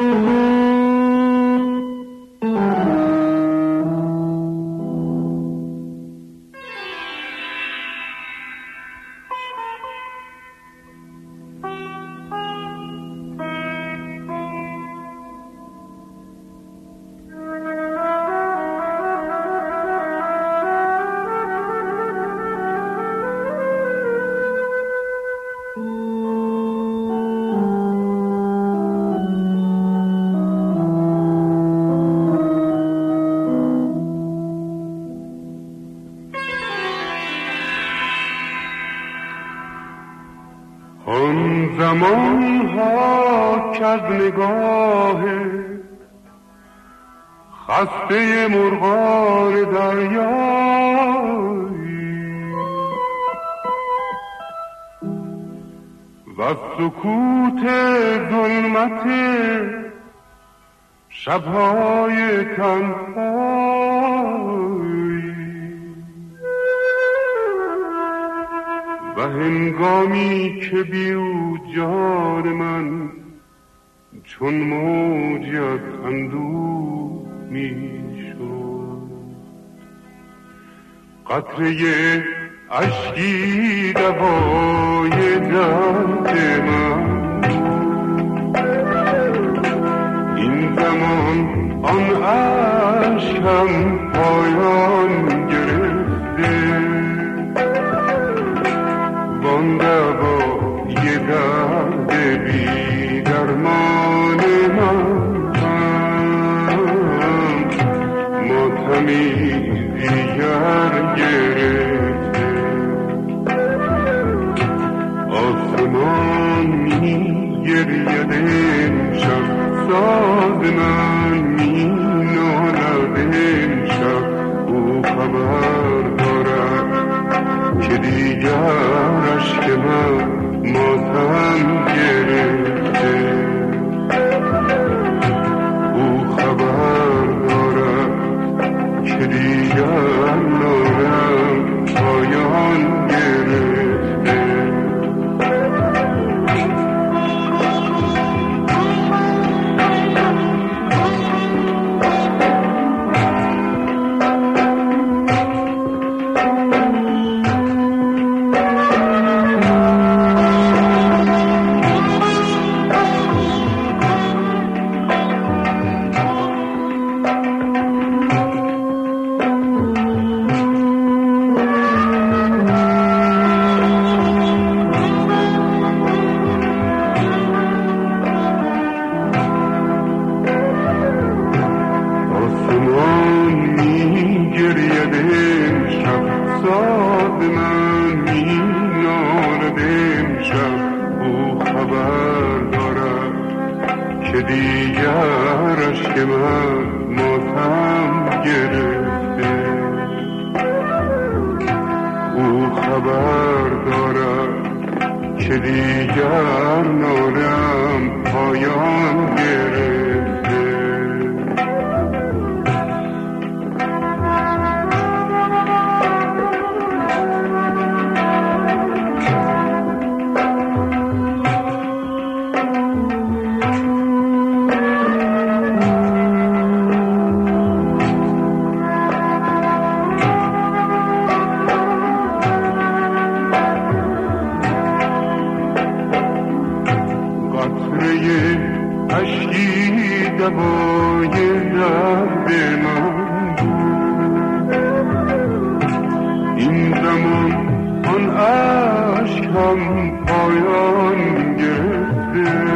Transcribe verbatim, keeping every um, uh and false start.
زمان ها که از نگاه خسته مرغان دریایی و سکوت ظلمت شبهای تنهایی و هنگامی که بیو جان من چون موجی از اندوه می شد، قطره اشکی دوای درد من. این زمان آن عشقم پایان گرفته، وان دوای درد بی درمان من ماتمی دیگر گرفته. آسمان می گرید امشب، ساز من می نالد امشب. او خبر دارد که دیگر عشق من ماتم گرفته. او خبر دارد که دیگر نارم پایان گرفته. پایان گرفته.